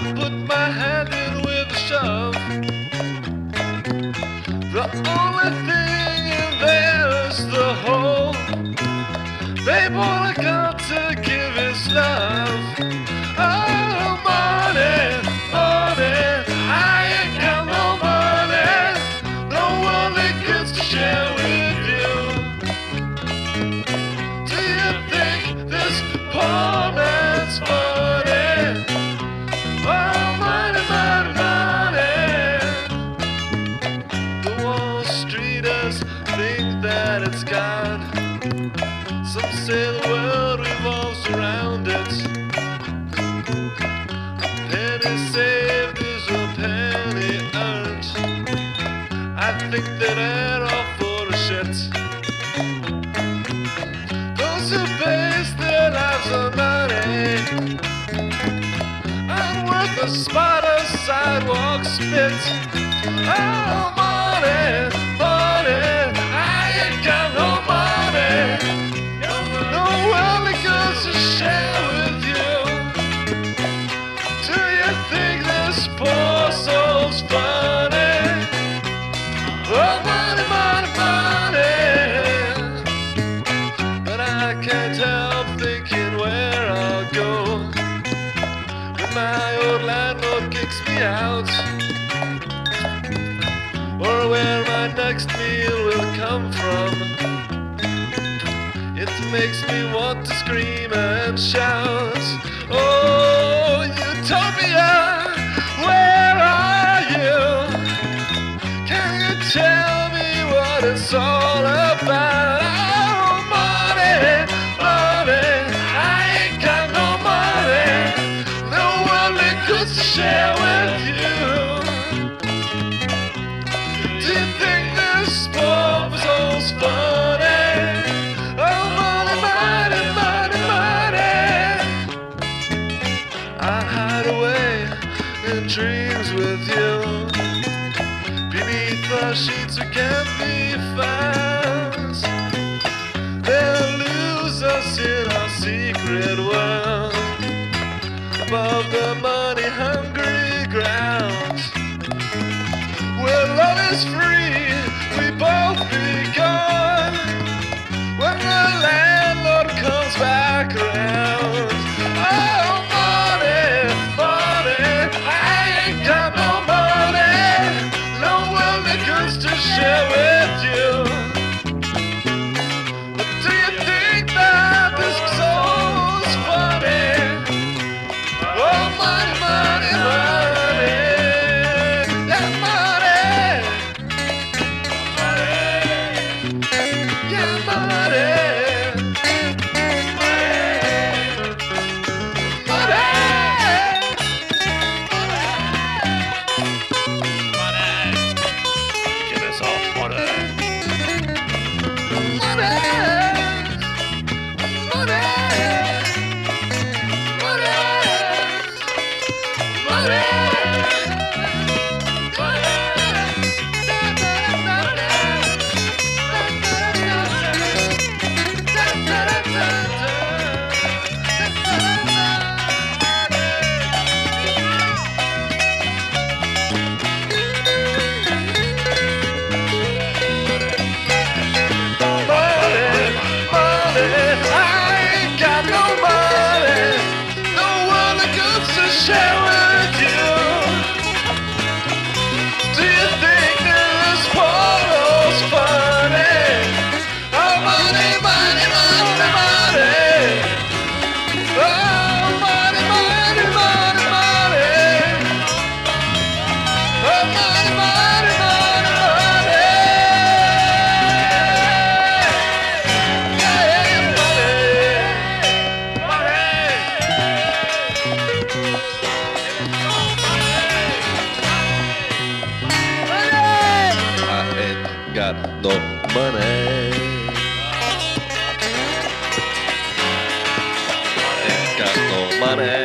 I put my hand in with a shove. The only thing in there is the hole. Babe, all I got to give is love. Oh, money, money, I ain't got no money. No one that gets to share with you. Do you think this poor man's funny? Oh, money, money, money. The Wall Streeters think that it's God. Some say the world revolves around it. A penny saved is a penny earned. I think that they're all full of shit. Those who base their lives on money aren't worth a spot of sidewalk spit. Oh, money, money, I ain't got no money. To share with you. Do you think this poor soul's funny? Oh, money, money, money. But I can't help thinking where I'll go when my old landlord kicks me out, or where my next meal will come from. It makes me want to scream and shout. Oh, Utopia, where are you? Can you tell me what it's all about? Oh, money, money, I ain't got no money. No one that could share with you. Do you think this poor soul's funny? Dreams with you beneath the sheets who can't be found. They'll lose us in our secret world above the money-hungry ground. Where love is free, we both be gone when the landlord comes back around. Oh, money, money, I ain't got no money. No one that comes to share with you. But do you think that this soul's funny? Oh, money, money, money. Yeah, money. Money. Yeah, money. Share with you. Do you think this portal's funny? Oh, money, money, money, money. Oh, money, money, money, money. Oh, money, money, money, money. Yeah, money, got no money. Ain't got no money.